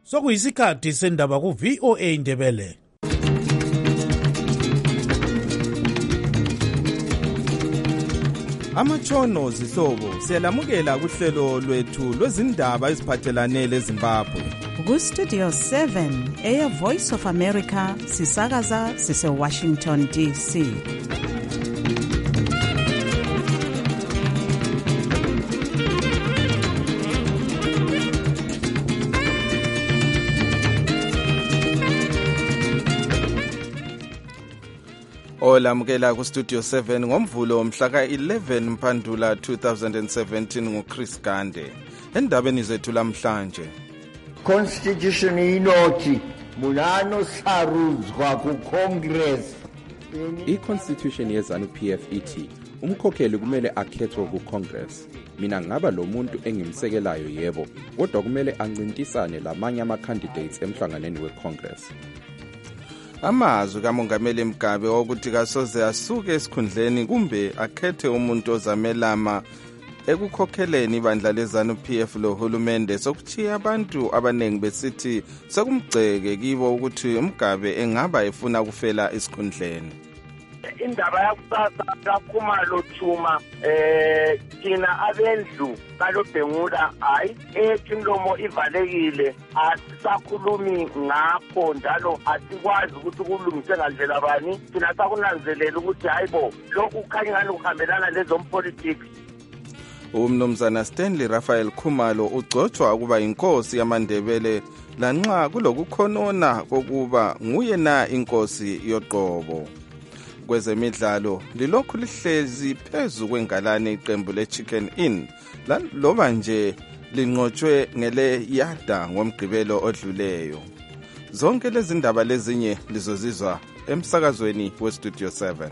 Sokuyisikhathi sendaba ku VOA Indebele. Amatshono zihlobo siyalamukela kuhlelo lwethu lwezindaba eziphathelane leZimbabwe. Ku Studio 7 eya Voice of America sisakaza sise Washington DC. Olamukela ku Studio 7 ngomvulo mhla ka-11 Mpandula 2017 nguChris Gande. Endabeni zethu lamhlanje. Constitution inothi munano sarudzwa ku Congress. I-Constitution yeZANU-PF ithi umkhokheli kumele akhethwe ku Congress. Mina ngaba lo muntu engimsekelayo yebo, kodwa kumele ancintisane lamanye ama-candidates emhlanganweni we-Congress. Amazwi kaMongameli Mugabe wokuthi kasoze asuke esikhundleni kumbe akhethe umuntu ozamelama ekukhokheleni ibandla leZANU-PF lohulumende sokuchiya abantu abanengi besithi sekumgceke kibo ukuthi Mugabe engaba efuna kufela esikhundleni. Indaba yakusasa kaKhumalo Chuma thina abendlu kalobhengula hayi ethimlomo ivalekile asisakhulumi ngakho njalo asikwazi ukuthi kulungise ngandlela bani thina sakunanzelela ukuthi hayibo lokhu kukhanya ngani kuhambelana lezompolitics. Umnumzana Stanley Raphael Khumalo ugcotshwa ukuba inkosi yamaNdebele lanxa kulokukhonona kokuba nguye na inkosi yoqobo. Kwezemidlalo lilokhu lihlezi phezu kwengalane iqembu leChicken Inn loba nje linqotshwe ngele yada ngomgqibelo odluleyo. Zonke lezi ndaba lezinye lizozizwa emsakazweni weStudio 7.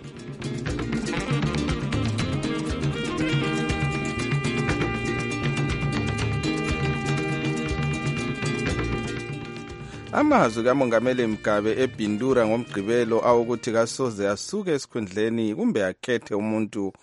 Amazwi kaMongameli Mugabe eBindura ngomgqibelo awukuthi kasoze asuke esikhundleni kumbe akhethe umuntu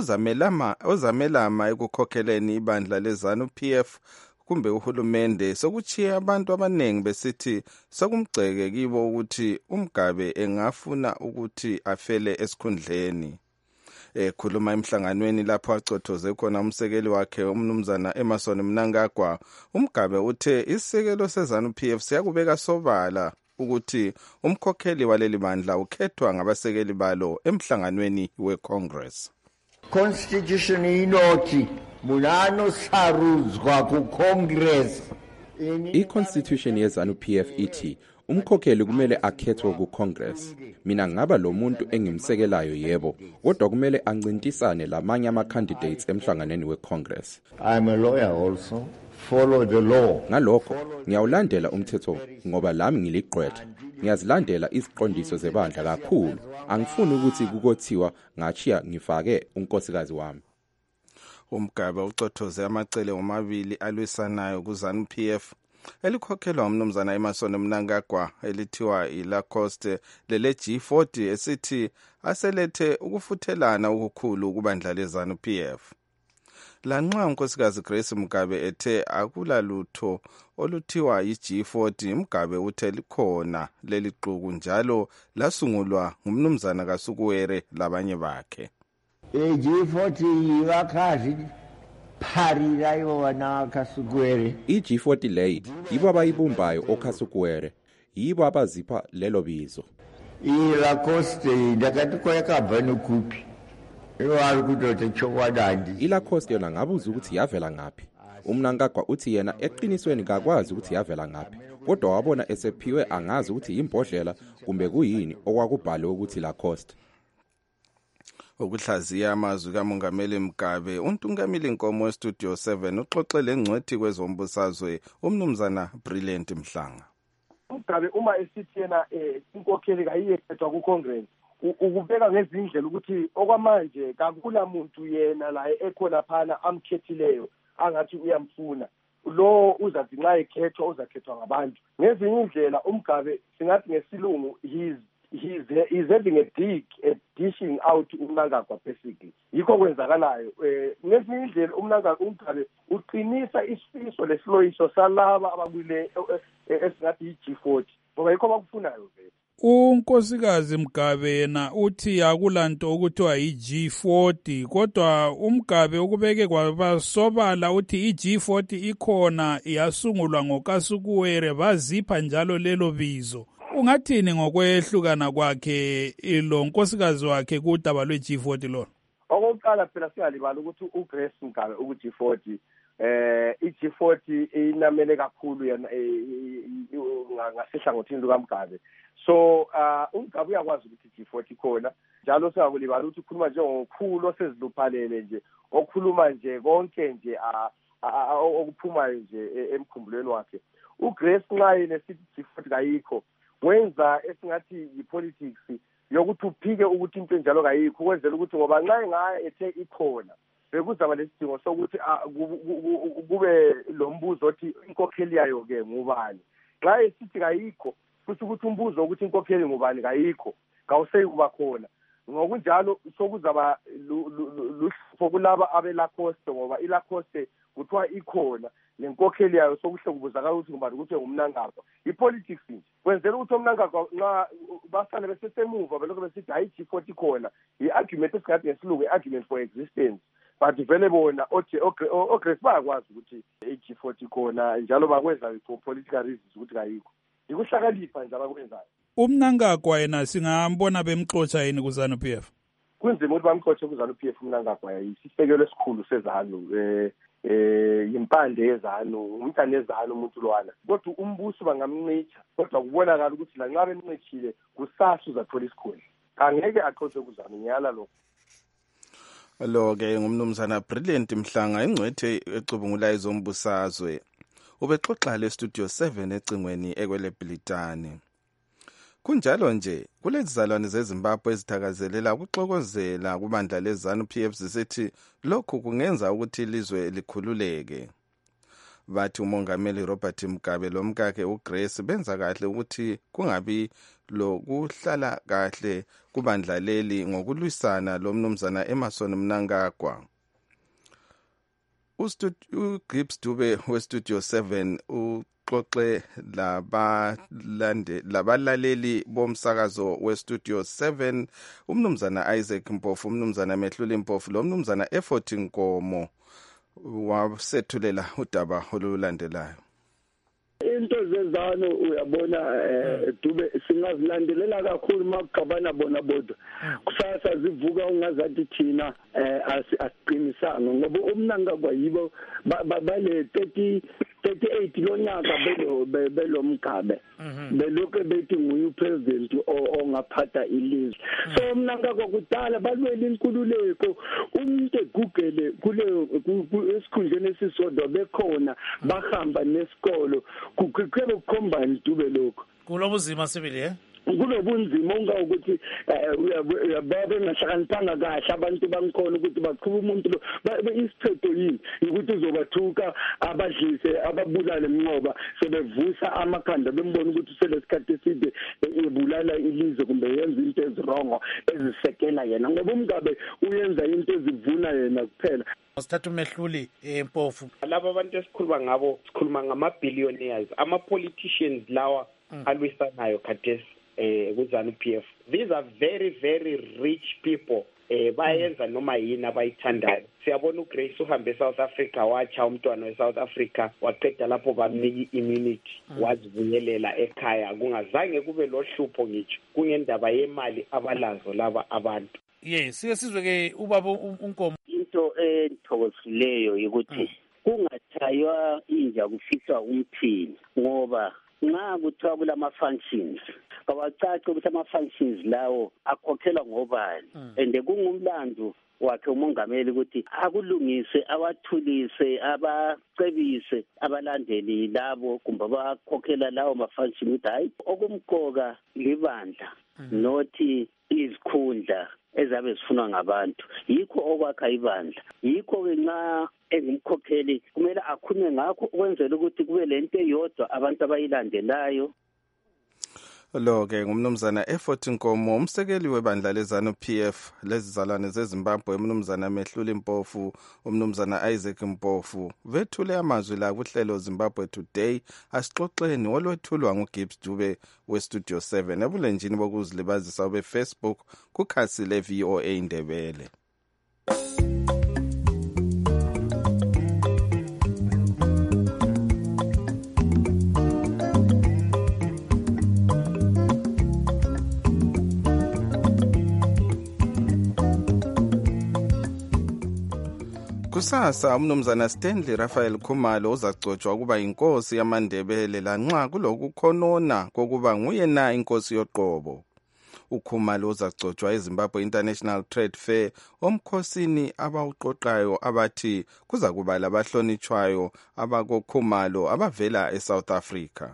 ozamelama ekukhokheleni ibandla leZANU-PF kumbe uhulumende sokuchiya abantu abanengi besithi sokumgceke kibo ukuthi uMugabe engafuna ukuthi afele esikhundleni. Ekhuluma emhlanganweni lapho acothoze khona umsekeli wakhe umnumzana Emmerson Mnangagwa, uMugabe uthe isisekelo seZANU-PF siyakubeka sobala ukuthi umkhokheli waleli bandla ukhethwa ngabasekeli balo emhlanganweni weCongress. Constitution inothi munano sarudzwa ku Congress. I-Constitution yeZANU-PF ithi umkhokheli kumele akhethwe ku Congress. Mina ngaba lo muntu engimsekelayo yebo, kodwa kumele ancintisane lamanye ama-candidates emhlanganweni we-Congress. I'm a lawyer also. Follow the law. Ngalokho ngiyawulandela umthetho ngoba lami ngiliqwetha. Ngiyazilandela iziqondiso zebandla kakhulu. Angifuni ukuthi kukothiwa ngachiya ngifake unkosikazi wami. uMugabe ucothoze amacele omabili alwisanayo kuZANU-PF elikhokhelwa umnumzana Emmerson Mnangagwa elithiwa iLacoste lele-G40 esithi aselethe ukufuthelana okukhulu kubandla leZANU-PF. Lanxa unkosikazi Grace Mugabe ethe akulalutho oluthiwa yi-G40, Mugabe uthe likhona leli xuku njalo lasungulwa ngumnumzana kaSukuwere labanye bakhe. G40 yivakazi parira yona kaSukuwere. I-G40 leyi yibo abayibumbayo oKhasukuwere, yibo abazipha lelo bizo. iLacoste ndakati kwayakabva nokuphi iwari kutote chokwadandi. iLacoste yona ngabuza ukuthi yavela ngaphi. uMnangagwa uthi yena eqinisweni kakwazi ukuthi yavela ngaphi, kodwa wabona esephiwe angazi ukuthi imbodlela kumbe kuyini okwakubhalwe ukuthi Lacoste. Ukuhlaziya amazwi kaMongameli Mugabe, uNtungamili Nkomo weStudio 7 uxoxele ngcwethi kwezombusazwe umnumzana Brilliant Mhlanga. Mugabe uma esithi yena inkokheli kayiyekhethwa kuCongress ukubeka ngezindlela ukuthi okwamanje kakula muntu yena la ekhona phana amkhethileyo angathi uyamfuna. Lo uzazinxa ekhethwa uzakhethwa ngabantu. Ngezinye indlela uMugabe singathi ngesilungu he's having a dig at dishing out uMnangagwa basically. Yikho kwenzakalayo. Ngezinye indlela uMngabe uqinisa isifiso lesloyiso salaba ababule esingathi iG40. Ngoba yikho bakufunayo vele. uNkosikazi Mgabe yena uthi akulanto ukuthiwa iG40 kodwa uMgabe ukubeke kwabasobala uthi iG40 ikhona yasungulwa ngoKasukuwere bazipha njalo lelo bizo. Ungathini ngokwehlukana kwakhe lo nkosikazi wakhe kudaba lweG40 lo? Okokuqala phela singalibala ukuthi uGrace Mgabe uG40 iG40 inamele kakhulu yana ngasehlangothini lukaMgabe. So uMgabe uyakwazi ukuthi iG40 khona njalo singakulibala ukuthi ukhuluma njengokhulu oseziluphalele nje okhuluma nje konke nje okuphumayo nje emkhumbulweni wakhe. uGrace nxa nesithi iG40 kayikho wenza esingathi ipolitics yokuthi uphike ukuthi into enjalo kayikho kwenzela ukuthi ngoba nxa ngaya ethe ikhona bekuzaba lesidingo sokuthi kube lo mbuzo othi inkokheli yayo ke ngubani. Nxa esithi kayikho futhi ukuthi umbuzo ukuthi inkokheli ngubani kayikho kawuseyi kuba khona. Ngokunjalo sokuzaba luhlupho kulaba abelacoste ngoba ilacoste kuthiwa ikhona lenkokheli yayo sokuhle kubuzakala ukuthi ngubani ukuthi ngumNangagwa. Ipolitics nje kwenzela ukuthi uMnangagwa nxa basale besesemuva belokho besithi hayi iG40 khona i-argument esingathi ngesilungu i-argument for existence. But vele bona oGrace bayakwazi ukuthi iG40 khona njalo bakwenza for political reasons ukuthi kayikho. Ikuhlakanipha nje abakwenzayo. uMnangagwa yena singambona bemxotsha yini kuZANU-PF? Kunzima ukuthi bamxotshe kuZANU-PF uMnangagwa yisisekelo esikhulu seZANU impande yeZANU umntana yeZANU umuntu lwana. Kodwa umbuso bangamnqitha kodwa kubonakala ukuthi la nxa benqithile kusasa uzathola isikhundla. Angeke axotshe kuZANU ngiyala lokho. Lo-ke ngumnumzana Brilliant Mhlanga ingcwethe ecubungulayo zombusazwe. Ubexoxa le-Studio 7 ecingweni ekweleBhilitane. Kunjalo nje kulezizalwane zeZimbabwe ezithakazelela ukuxokozela kubandla leZANU-PF zisithi lokhu kungenza ukuthi ilizwe likhululeke. Bathi uMongameli Robert Mugabe lomkakhe uGrace benza kahle ukuthi kungabi lokuhlala kahle kubandla leli ngokulwisana lomnumzana Emmerson Mnangagwa. uGibbs Dube weStudio 7 uxoxe labalaleli bomsakazo weStudio 7 umnumzana Isaac Mpofu, umnumzana Mehluli Mpofu lo mnumzana Effort Nkomo wasethulela udaba olulandelayo. Into zeZANU uyabona Dube singazilandelela kakhulu makugabana bona bodwa kusasa zivuka ungazathi thina asiqinisanga ngoba uMnangagwa yibo bale 38 lonyaka belo Mugabe belokho bethi nguye upresident ongaphatha ilizwe. So uMnangagwa kudala balwela inkululeko umuntu egugele kule esikhundleni esisodwa bekhona bahamba nesikolo kukhwele ukukhombani Dube lokho kulobuzima sibili kulobunzima ungawukuthi uyababe ngahlakaniphanga kahle abantu bangikhona ukuthi baqhuba umuntu lo isiphetho yini ukuthi uzobathuka abadlise ababulale emnqoba sebevusa amakhanda bembona ukuthi selesikhathi eside ebulala ilizwe kumbe yenza into ezirongo ezisekela yena ngoba uMgabe uyenza into ezivuna yena kuphela. Sithatha uMehluli Mpofu. Laba abantu esikhuluma ngabo sikhuluma ngama-billionaires ama-politicians lawa alwisanayo khathesi kuZANU-PF. These are very very rich people bayenza noma yini abayithandayo. Siyabona uGrace uhambe eSouth Africa wacha umntwana weSouth Africa waqeda lapho bamnika immunity wazibuyelela ekhaya kungazange kube lohlupho ngitsho kungendaba yemali abalazo laba abantu. Yes sike sizwe ke ubaba uNkomo. Into ethokozisileyo ukuthi kungathaywa inja kufiswa umphini ngoba nxa kuthiwa kulama-functions kawacace ukuthi ama-functions lawo akhokhelwa ngobani and kungumlando wakhe umongameli ukuthi akulungise awathulise abacebise abalandeli labo kumbe abakhokhela lawo ma-function ukuthi hayi okumqoka libandla nothi izikhundla ezabe zifunwa ngabantu yikho okwakha ibandla yikho-ke nxa engumkhokheli kumele akhulume ngakho ukwenzela ukuthi kube lento eyodwa abantu abayilandelayo. Lo-ke ngumnumzana Effort Nkomo, umsekeli webandla lezanu PF lezizalwane zeZimbabwe, umnumzana Mehluli Mpofu, umnumzana Isaac Mpofu. Vethule amazwi la kuhlelo Zimbabwe Today, asixoxeni olwethulwa nguGibbs Dube weStudio 7 ebulenjini bokuzilibazisa beFacebook kukhasi leVOA Indebele. Kusasa umnumzana Stanley Raphael Khumalo uzagcotshwa ukuba inkosi yamaNdebele lanxa kulokukhonona kokuba nguye na inkosi yoqobo. uKhumalo uzagcotshwa eZimbabwe International Trade Fair omkhosini abawuqoqayo abathi kuza kuba labahlonitshwayo abakoKhumalo abavela eSouth Africa.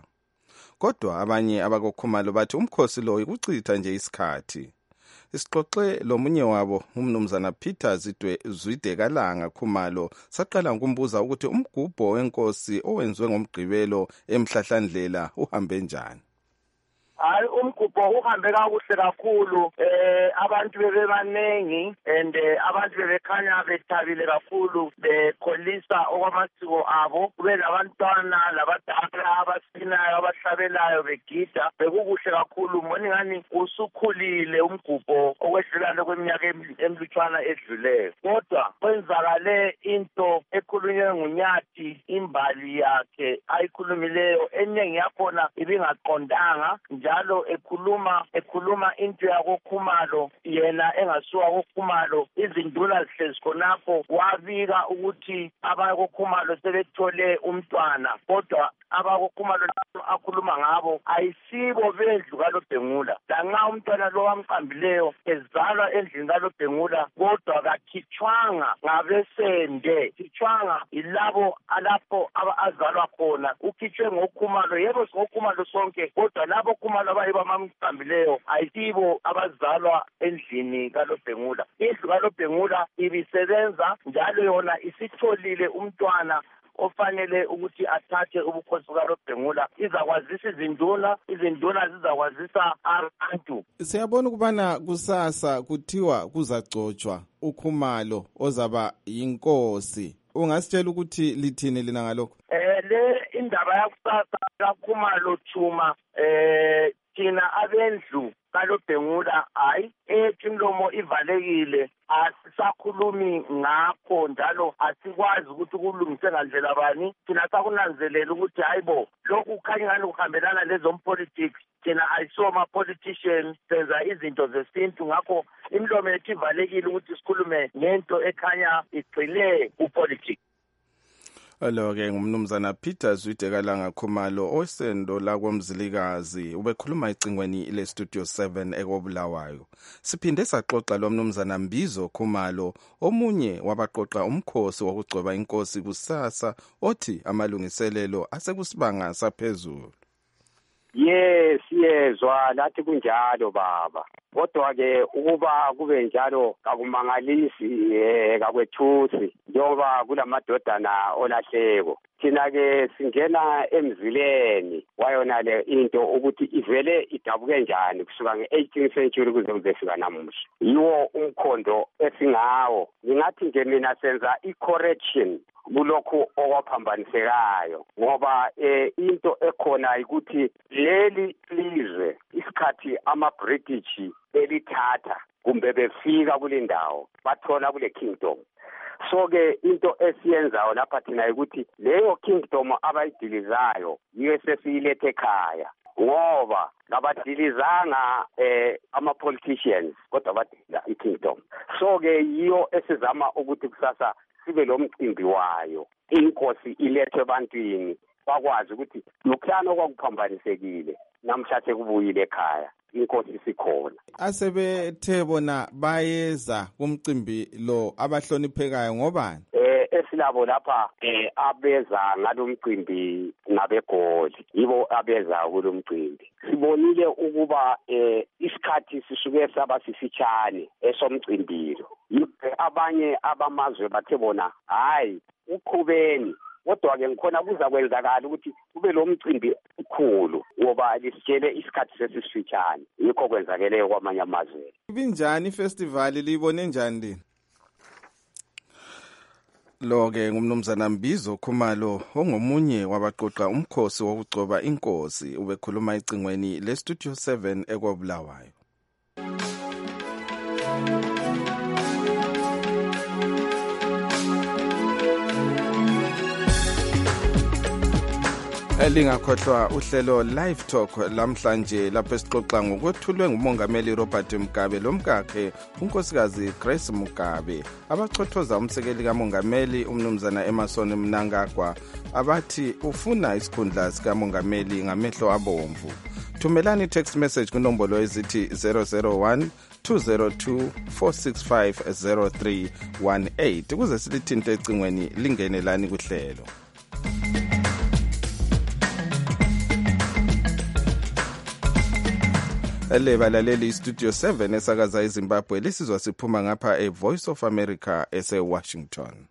Kodwa abanye abakoKhumalo bathi umkhosi lo ukuchitha nje isikhathi. Isixoxe lomunye wabo umnumzana Peter Zwidekalanga Khumalo saqala ukumbuza ukuthi umgubho wenkosi owenziwe ngomgqibelo eMhlahlandlela uhambe njani. Hayi umgubho uhambe kakuhle kakhulu abantu bebebanengi and abantu bebekhanya bethabile kakhulu bekholisa okwamasiko abo kube labantwana labadala abasinayo abahlabelayo begida bekukuhle kakhulu mbona ngani usukhulile umgubho okwedlulana kweminyaka emlutshwana edluleyo kodwa kwenzakale into ekhulunywe nguNyathi imbali yakhe ayikhulumileyo eningi yakhona ibingaqondanga njalo ekhuluma into yakoKhumalo yena engasuka koKhumalo izinduna zihlezi khonapho wabika ukuthi abakoKhumalo sebethole umntwana kodwa abakoKhumalo akhuluma ngabo ayisibo bendlu kaLobhengula lanxa umntwana lo wamqambileyo ezalwa endlini kaLobhengula kodwa kakhitshwanga ngabesende khitshwanga ilabo alapho azalwa khona ukhitshwe ngoKhumalo yebo ngoKhumalo sonke kodwa labo Khumalo abayibamamqambileyo ayisibo abazalwa endlini kaLobhengula indlu kaLobhengula ibisebenza njalo yona isitholile umntwana ofanele ukuthi athathe ubukhosi kaLobhengula izakwazisa izinduna zizakwazisa abantu. Siyabona ukubana kusasa kuthiwa kuzagcotshwa uKhumalo ozaba yinkosi. Ungasitshela ukuthi lithini lina ngalokho? Le indaba yakusasa kaKhumalo Chuma thina abendlu kaLobhengula hayi imlomo ivalekile asisakhulumi ngakho njalo asikwazi ukuthi kulungise ngandlela bani thina sakunanzelela ukuthi hayibo lokhu kukhanya ngani kuhambelana lezompolitics thina ayisoma politicians senza izinto zesintu ngakho imlomo yethu ivalekile ukuthi sikhulume ngento ekhanya igcile upolitics. Lo-ke ngumnumzana Peter Zwidekalanga Khumalo osendo lakwamzilikazi ubekhuluma ecingweni leStudio 7 ekobulawayo. Siphinde saxoxa lo mnumzana Mbizo Khumalo omunye wabaqoqa umkhosi wokugcoba inkosi kusasa othi amalungiselelo asekusibanga saphezulu. Yes yezwa lathi kunjalo baba kodwa ke ukuba kube njalo kakumangalisi kakwethusi njengoba kulamadodana olahleko thina ke singena emzileni wayona le into ukuthi ivele idabuke njani kusuka nge-18th century kuze kuzefika namuhla yiwo umkhondo esingawo ngingathi nje mina senza i-correction kulokhu okwaphambanisekayo ngoba into ekhona ukuthi leli lizwe isikhathi ama-British belithatha kumbe befika kulindawo bathola kule kingdom so-ke into esiyenzayo lapha thina ukuthi leyo kingdom abayidilizayo yiyo sesiyilethe ekhaya ngoba kabadilizanga ama-politicians kodwa badiliza i-kingdom so-ke yiyo esizama ukuthi kusasa sibe lo mcimbi wayo inkosi ilethwe ebantwini bakwazi ukuthi lokuhlano kwakuphambanisekile namhla sekubuyile ekhaya inkosi sikhona. Asebethe bona bayeza kumcimbi lo abahloniphekayo ngobani? Esilabo lapha abeza ngalomcimbi nabegoli yibo abeza kulomcimbi. Sibonile ukuba isikhathi sisuke saba sifitshane esomcimbilo. Abanye abamazwe bathe bona hayi uqhubeni kodwa ke ngikhona kuza kwenzakala ukuthi kube lo mcimbi kakhulu ngoba lisitshele isikhathi sesifitshane yikho kwenzakeleyo kwamanye amazwe. Ibinjani ifestival liyibone njani lini? Lo-ke ngumnumzana Mbizo Khumalo ongomunye wabaqoqa umkhosi wokugcoba inkosi ubekhuluma icingweni leStudio 7 eKobulawayo. Elingakhohlwa uhlelo Live Talk lamhlanje lapho esixoxa ngokwethulwe ngumongameli Robert Mugabe lomkakhe unkosikazi Grace Mugabe abachothoza umsekeli kamongameli umnumzana Emmerson Mnangagwa abathi ufuna isikhundla sikamongameli ngamehlo abomvu. Thumelani text message kunombolo ezithi 001 202 465 0318 ukuze silithinte ecingweni lingenelani kuhlelo. Balaleli Studio 7 esakaza eZimbabwe lisizwa siphuma ngapha eVoice of America eseWashington.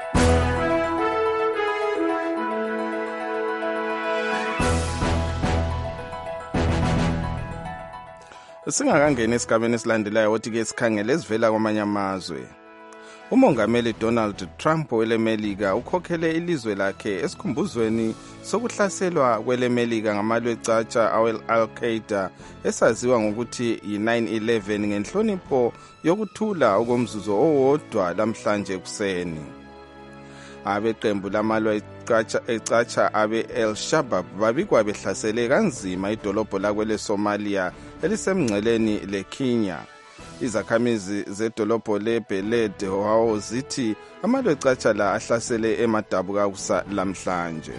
Singakangena esigabeni esilandelayo othi ke sikhangele esivela kwamanye amazwe. Umongameli Donald Trump welemelika ukhokhele ilizwe lakhe esikhumbuzweni sokuhlaselwa kwelemelika ngamalwe ecatsha Al-Qaeda esaziwa ngokuthi yi-9/11 ngenhlonipho yokuthula okomzuzu owodwa lamhlanje kuseni. Abeqembu lamalwe ecatsha abe-El-Shabaab babikwa behlasele kanzima idolobho lakwele Somalia elisemngceleni leKenya. Izakhamizi zedolobho leBeled wawo zithi amalwe ecatsha la ahlasele emadabuka kusa lamhlanje.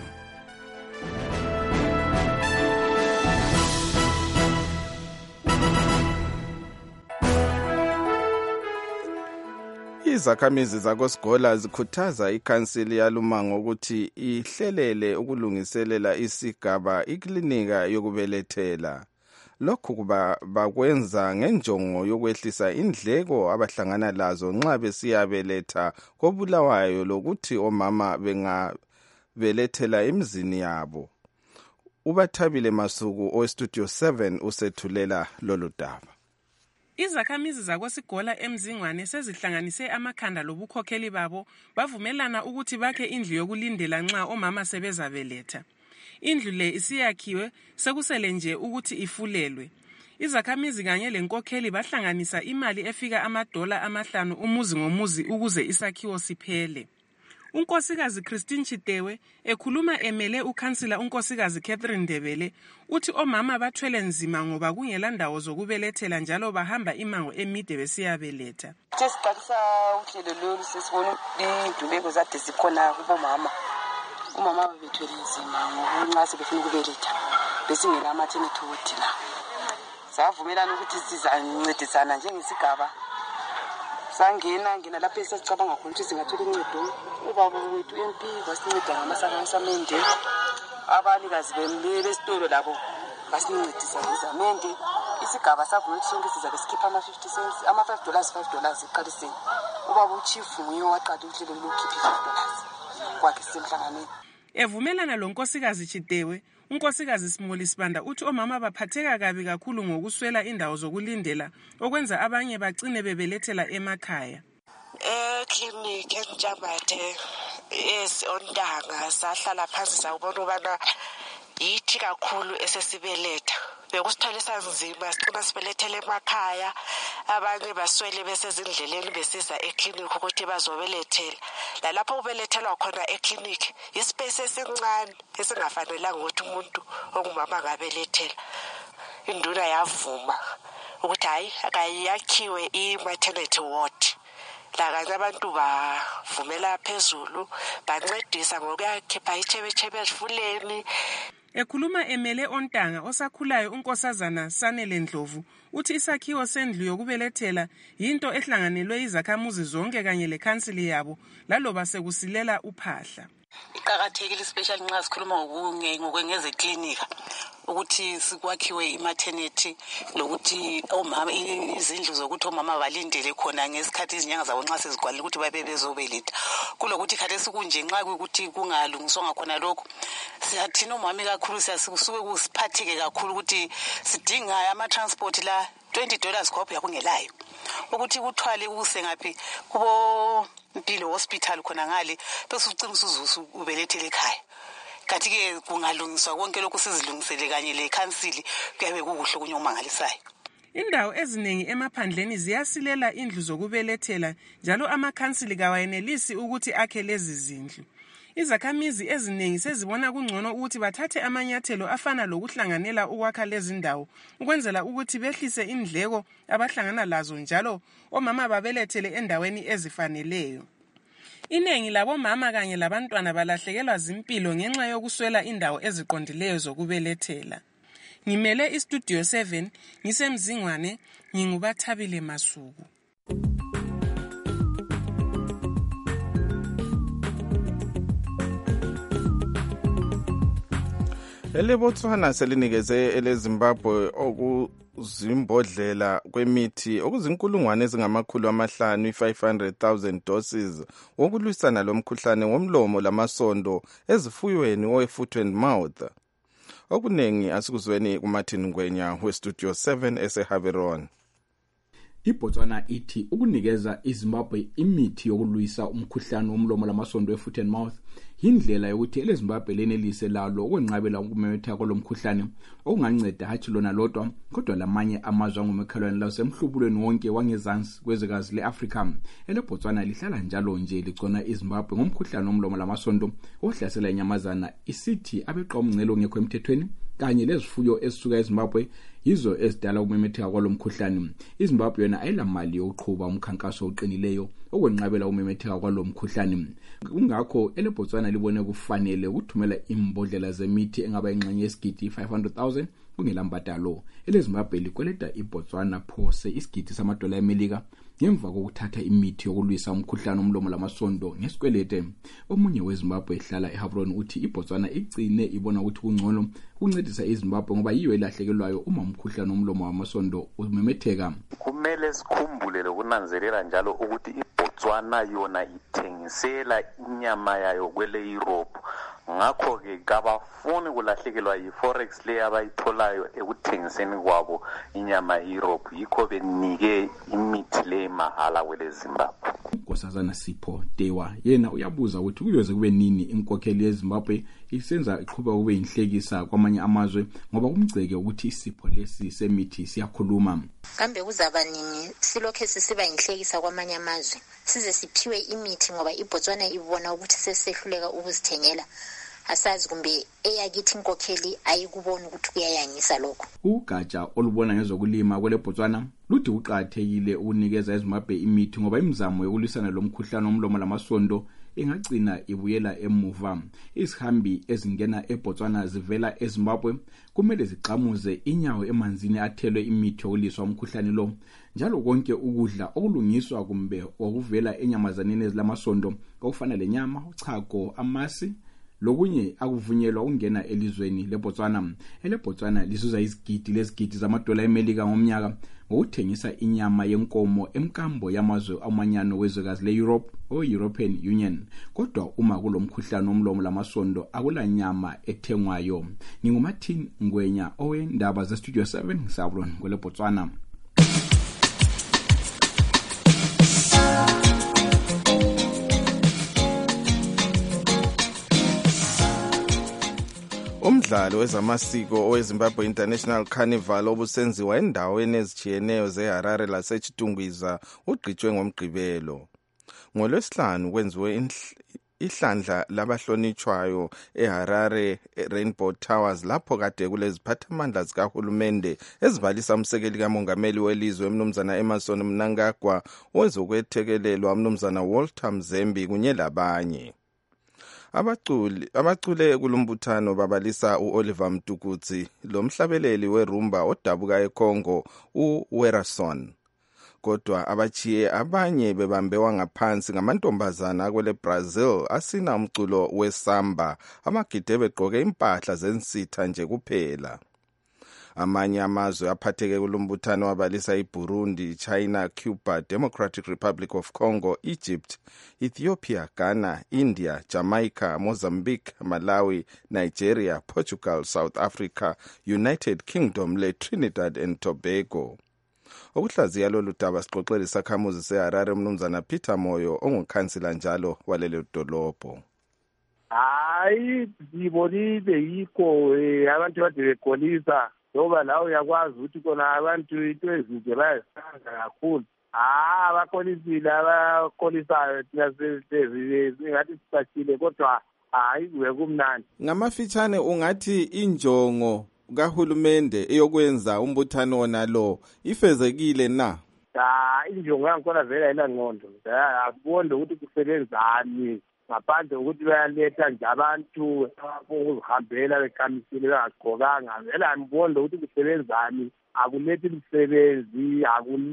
Izakhamizi zakoSigola zikhuthaza ikhansili yalumango ukuthi ihlelele ukulungiselela isigaba iklinika yokubelethela. Lokhu bakwenza ngenjongo yokwehlisa indleko abahlangana lazo nxa besiyabeletha koBulawayo lokuthi omama bengabelethela emzini yabo. Ubathabile Masuku oStudio 7 usethulela lolu daba. Izakhamizi zakoSigola emzingwane sezihlanganise amakhanda lobukhokheli babo bavumelana ukuthi bakhe indlu yokulindela nxa omama sebezabeletha. Indlu le isiyakhiwe sekusele nje ukuthi ifulelwe. Izakhamizi kanye lenkokheli bahlanganisa imali efika $5 umuzi ngomuzi ukuze isakhiwo siphele. Unkosikazi Christine Chitewe ekhuluma emele ukhansila unkosikazi Catherine Ndebele uthi omama bathwele nzima ngoba kungela ndawo zokubelethela njalo bahamba imango emide besiyabeletha. Sesiqalisa uhlelo lolu sesibona induleko zade zikhona kubomama. Umama bethwele nzima ngoba nxa sebefuna ukubeletha besingela amaternity ward la. Savumelana ukuthi sizancedisana njengesigaba. Ngena lapha esicabanga khona ukuthi singathola uncedo. Ubaba wethu MP wasinceda ngamasakamende. Abanikazi besitolo labo basincedisa ngezamende. Isigaba savuma ukuthi sonke sizabe sikhipha ama-50 cents, $5 eqaliseni. Ubaba uchief nguye waqala uhlelo lokukhipha $5 kwakhe semhlanganweni. Evumelana lo nkosikazi Chitewe, unkosikazi Simoli Sibanda uthi omama baphatheka kabi kakhulu ngokuswela indawo zokulindela okwenza abanye bagcine bebelethela emakhaya. Clinic eNjabathe eSontanga sahlala phansi sawubona ubana yithi kakhulu esesibeletha. Bekusitholisa nzima sicina sibelethele emakhaya, abanye baswele besezindleleni besiza eclinic ukuthi bazobelethela. La lapho ubelethelwa khona eclinic ispace esincane esingafanelanga ukuthi umuntu ongumama ngabelethela. Induna yavuma ukuthi hayi akayakhiwe i-maternity ward. La kanye abantu bavumela phezulu bancedisa ngokuyakhipha ichebechebe ezifuleni. Ekhuluma emele Ontanga osakhulayo unkosazana Sanele Ndlovu uthi isakhiwo sendlu yokubelethela yinto ehlanganelwe izakhamuzi zonke kanye lekhansili yabo laloba sekusilela uphahla. iqakathekile especially nxa sikhuluma ngokwengezeklinika ukuthi sikwakhiwe imaternity lokuthi omama izindlu zokuthi omama balindele khona ngesikhathi izinyanga zabo nxa sezigcwalile ukuthi babe bezobeletha kulokuthi khathesi kunje nxa ukuthi kungalungiswanga khona lokho siyathina omama kakhulu siyasuke kusiphatheke kakhulu ukuthi sidinga ama-transport la $20 khopha yakungelayo ukuthi kuthwale kuse ngaphi kubo Mpilo hospital khona ngale bese ucimisa uzuzu ubelethele ekhaya kathi ke kungalungiswa konke lokhu sizilungisele kanye le council kuyabe kukuhle kunye umangalisayo. Indawo eziningi emaphandleni ziyasilela indlu zokubelethela njalo amakhansili kawayenelisi ukuthi akhe lezi zindlu. Izakhamizi eziningi sezibona kungcono ukuthi bathathe amanyathelo afana lokuhlanganela ukwakha lezi ndawo ukwenzela ukuthi behlise indleko abahlangana lazo njalo omama babelethele endaweni ezifaneleyo. Inengi labomama kanye labantwana balahlekelwa zimpilo ngenxa yokuswela indawo eziqondileyo zokubelethela. Ngimele istudio 7 ngisemzingwane ngingubathabile Masuku. EleBotswana selinikeze eleZimbabwe okuzimbodlela kwemithi okuzinkulungwane ezingamakhulu amahlanu 500,000 doses wokulwisana lomkhuhlane womlomo lamasondo ezifuyweni owe-foot and mouth. Okunengi asikuzweni kuMartin Ngwenya westudio 7 eseHaveron. iBotswana ithi ukunikeza iZimbabwe imithi yokulwisa umkhuhlane womlomo lamasondo e-foot and mouth yindlela yokuthi eleZimbabwe lenelise lalo ukwenqabela ukumemetheka kolomkhuhlane okunganceda hatshi lona lodwa kodwa lamanye amazwe angumekhalwane lasemhlubulweni wonke wangezansi kwezwekazi leAfrika. EleBotswana lihlala njalo nje ligcona iZimbabwe ngomkhuhlane womlomo lamasondo ohlasela inyamazana isithi abeqa umngcelo ngekho emthethweni kanye lezifuyo ezisuka eZimbabwe yizo ezidala ukumemetheka kwalomkhuhlane. iZimbabwe yona ayilamali yokuqhuba umkhankaso oqinileyo okwenqabela ukumemetheka kwalomkhuhlane. Kungakho eleBotswana libone kufanele ukuthumela imbodlela zemithi engaba ingxenye yesigidi 500,000 kungelambadalo. EleZimbabwe likweleta iBotswana phose isigidi $1 eMelika ngemva kokuthatha imithi yokulwisa umkhuhlane womlomo lamasondo ngesikwelete. Omunye weZimbabwe ehlala eHaveron uthi iBotswana igcine ibona ukuthi kungcono ukuncedisa iZimbabwe ngoba yiyo elahlekelwayo uma umkhuhlane womlomo lamasondo umemetheka. Kumele sikhumbule lokunanzelela njalo ukuthi iBotswana yona ithengisela inyama yayo kwele Europe. Ngakho ke kabafuni kulahlekelwa yiforex le abayitholayo ekuthengiseni kwabo inyama eEurope yikho benike imithi le mahala kwele Zimbabwe. Nkosazana Sipho Dewa yena uyabuza ukuthi kuyoze kube nini inkokheli yeZimbabwe isenza iqhubeka kube inhlekisa kwamanye amazwe ngoba kumgceke ukuthi isipho lesi semithi siyakhuluma. Kambe kuzaba nini silokhe sisiba inhlekisa kwamanye amazwe size siphiwe imithi ngoba iBotswana ibona ukuthi sesehluleka ukuzithengela asazi kumbe eyakithi inkokheli ayikubona ukuthi kuyayangisa lokho. Ugatsha olubona ngezokulima kweleBotswana luthi uqathekile ukunikeza iZimbabwe imithi ngoba imizamo yokulwisana lomkhuhlane womlomo lamasondo ingagcina ibuyela emuva. Izihambi ezingena eBotswana zivela eZimbabwe kumele ziqhamuze inyawo emanzini athelwe imithi yokulwiswa umkhuhlane lo. Njalo konke ukudla okulungiswa kumbe okuvela enyamazaneni ezilamasondo okufana lenyama, uchago, amasi lokunye akuvunyelwa ukungena elizweni leBotswana. EleBotswana lisuza izigidi lezigidi $1 eMelika ngomnyaka ngokuthengisa inyama yenkomo emkambo yamazwe amanyano wezwekazi leEurope o-European Union. Kodwa uma kulomkhuhlane womlomo lamasondo akula nyama ethengwayo. NginguMartin Ngwenya owendaba zestudio 7 ngisablon kweleBotswana. Umdlalo wezamasiko oweZimbabwe International Carnival obusenziwa endaweni ezijiyeneyo zeHarare laseChitungwiza ugqitshwe ngomgqibelo. NgoLwesihlanu kwenziwe ihlandla labahlonitshwayo eHarare Rainbow Towers lapho kade kuleziphathamandla zikahulumende ezibalisa umsekeli kamongameli welizwe umnumzana Emmerson Mnangagwa owezokwethekelelwa umnumzana Walter Mzembi kunye labanye. Abacule kulombuthano babalisa uOliver Mtukudzi lomhlabeleli werumba odabuka eCongo uWerason. kodwa abachiye abanye bebambewa ngaphansi ngamantombazana kwele Brazil asina umculo wesamba, amagide begqoke impahla zensitha nje kuphela. Amanye amazwe aphatheke kulombuthano wabalisa iBurundi, China, Cuba, Democratic Republic of Congo, Egypt, Ethiopia, Ghana, India, Jamaica, Mozambique, Malawi, Nigeria, Portugal, South Africa, United Kingdom le Trinidad and Tobago. Okuhlaziya lolu daba sixoxele isakhamuzi seHarare umnumzana Peter Moyo ongukhansila njalo walelo dolobho. Hayi ngibonile yikho abantu bade bekolisa ngoba lawo uyakwazi ukuthi kona abantu into ezinje bayasanga kakhulu. Abakolisile abakolisayo thina singathi sisashile kodwa hayi kumnandi. Ngamafitshane ungathi injongo kahulumende eyokwenza umbuthano wona lo ifezekile na? Injongo yangikhona vele ayinangqondo. Akubonde ukuthi kusebenzani ngaphandle ukuthi bayaletha nje abantu ukuzihambela bekhamisile bengagqokanga. Vele angibonde ukuthi kusebenzani. Akulethi imisebenzi,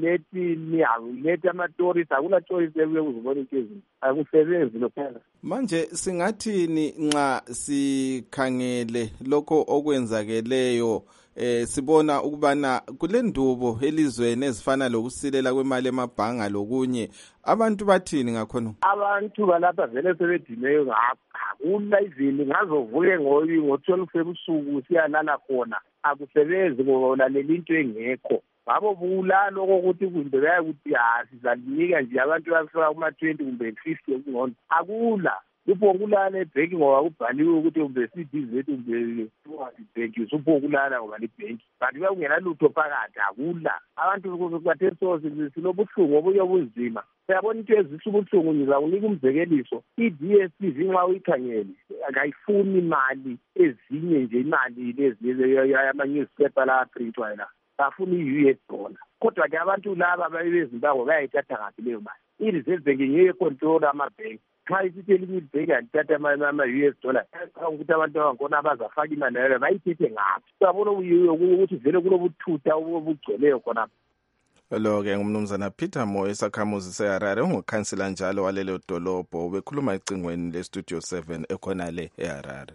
akulethi ama-tourist, akula tourist ebuye kuzibona into ezinto. Akusebenzi lophela. Manje singathini nxa sikhangele lokho okwenzakeleyo, sibona ukubana kule ndubo elizweni ezifana lokusilela kwemali emabhanga lokunye, abantu bathini ngakhona? Abantu balapha vele sebedineyo ngapha. Akula izini ngazovuke ngo-12 ebusuku siyalala khona. Akusebenzi ngoba ulalela into engekho. Ngabo bulalo kokuthi kumbe bayakuthi sizalinika nje abantu abafika kuma-20 kumbe 50 okungcono. Akula. Upho kulala ebhenki ngoba kubhaliwe ukuthi kumbe CDZ kumbe ibhenki supho kulala ngoba libhenki. Kanti kungenalutho phakathi akula. Abantu bathe so silobuhlungu obuye obunzima. Siyabona into ezisubuhlungu ngizakunika umzekeliso. I-DSTV nxa uyikhangele akayifuni imali ezinye nje imali lezi ama-newspaper la aprintwayo la. Bafuna i-US dollar. Kodwa ke abantu laba bezimbabwe bayayithatha ngaphi leyo mali. I-Reserve Bank ngeke control amabhenki. Xa isithi elinye ibhenki alithatha ama-US dollar, ukuthi abantu abankhona abazafaka imali yayo bayithethe ngaphi. Siyabona ukuthi vele kulobuthutha obugcweleyo khona. Lo-ke ngumnumzana Peter Moyo esakhamuzi seHarare ongukhansila njalo walelo dolobho, ubekhuluma ecingweni leStudio 7 ekhona le eHarare.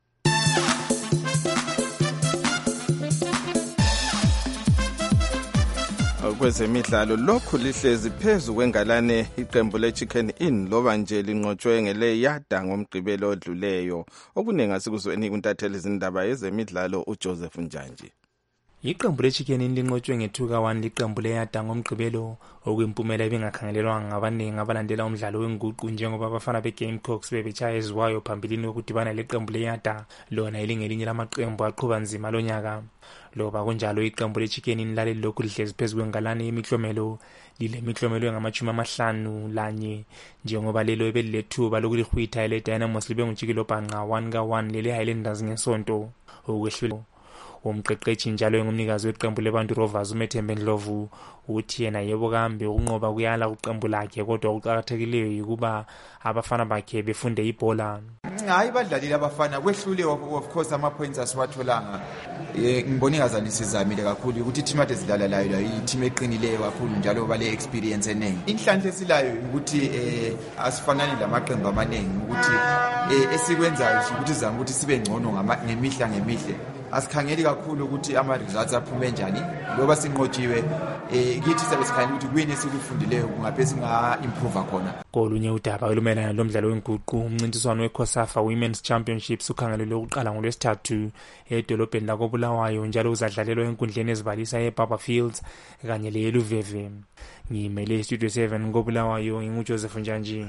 Kwezemidlalo lokhu lihlezi phezu kwengalane iqembu leChicken Inn loba nje linqotshwe ngele yada ngomgqibelo odluleyo. Okuningi asikuzweni kuntatheli izindaba yezemidlalo uJoseph Njanji. Iqembu leChicken Inn linqotshwe nge2-1 liqembu leyada ngomgqibelo, okuyimpumela ebingakhangelelwanga ngabaningi abalandela umdlalo wenguqu njengoba abafana beGamecocks bebetshaya eziwayo phambilini ukudibana leqembu leyada lona elingelinye lamaqembu aqhuba nzima lonyaka. Loba kunjalo iqembu leChicken Inn lale lokhu lihlezi phezu kwengalane yemiklomelo, lilemiklomelo engama-51 njengoba lelo ebelilethuba lokulihwitha ele-Dynamos libe ngujikelo bhanqa 1-1 lele-Highlanders ngesonto. Ukwehlula umqeqeshi njalo engumnikazi weqembu leBantu Rovers uMethembe Ndlovu uthi yena yebo kambe ukunqoba kuyala kuqembu lakhe, kodwa ukuqakathekileyo yikuba abafana bakhe befunde ibhola. Hayi badlalile abafana kwehlule of course ama-points asiwatholanga. Ngibona ingazani sizamile kakhulu ukuthi i-team ade zidlala layo i-team eqinileyo kakhulu njalo bale experience eningi. Inhlanhla esilayo ukuthi asifanani lamaqembu amaningi ukuthi esikwenzayo ukuthi sizama ukuthi sibe ngcono ngemihla. Asikhangeli kakhulu ukuthi ama-results aphume njani ngoba sinqotshiwe kithi sabe sikhangela ukuthi kuyini esikufundileyo kungaphezulu singa-improve khona. Kolunye udaba olumelana lomdlalo wenguqu, umncintiswano weCOSAFA Women's Championships ukhangelelwe ukuqala ngoLwesithathu edolobheni lakoBulawayo njalo uzadlalelwa enkundleni ezibalisa eBarber Fields kanye leYeluveve. Ngimele iStudio 7 koBulawayo nginguJoseph Njanji.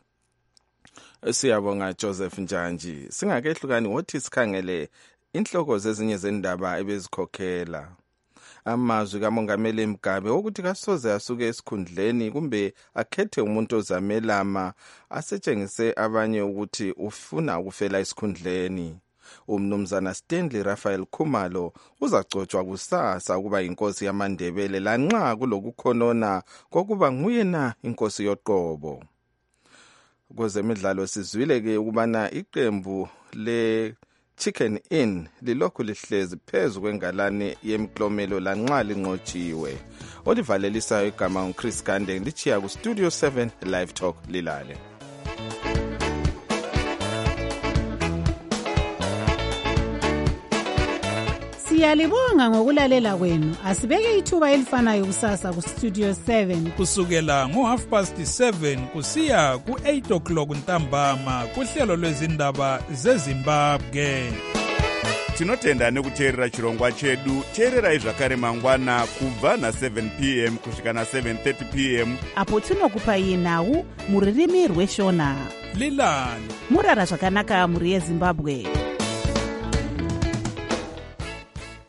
Siyabonga Joseph Njanji. Singakehlukani wothi sikhangele inhloko zezinye zendaba ebezikhokhela. Amazwi kaMongameli Mugabe ukuthi kasoze asuke esikhundleni kumbe akhethe umuntu ozamelama asetshengise abanye ukuthi ufuna ukufela esikhundleni. Umnumzana Stanley Raphael Khumalo uzacotshwa kusasa ukuba inkosi yamaNdebele lanxa kulokukhonona kokuba nguyena inkosi yoqobo. Kwezemidlalo sizwile ke ukubana iqembu le Chicken Inn lilokhu lihlezi phezu kwengalane yemiklomelo lanxa linqotshiwe. Olivalelisayo igama nguChris Gande lichiya ku Studio 7 Live Talk lilale. Siyalibonga ngokulalela kwenu. Asibeke ithuba elifanayo kusasa ku Studio 7 kusukela ngo7:30 kusiya ku8 o'clock ntambama kuhlelo lwezindaba zeZimbabwe. Tinotenda nekuteerera chirongwa chedu. Teererai zvakare mangwana kubva na7 p.m. kusvika na7:30 p.m. apo tinokupai nhau muririmi rweshona. Lilani murara zvakanaka muri yeZimbabwe.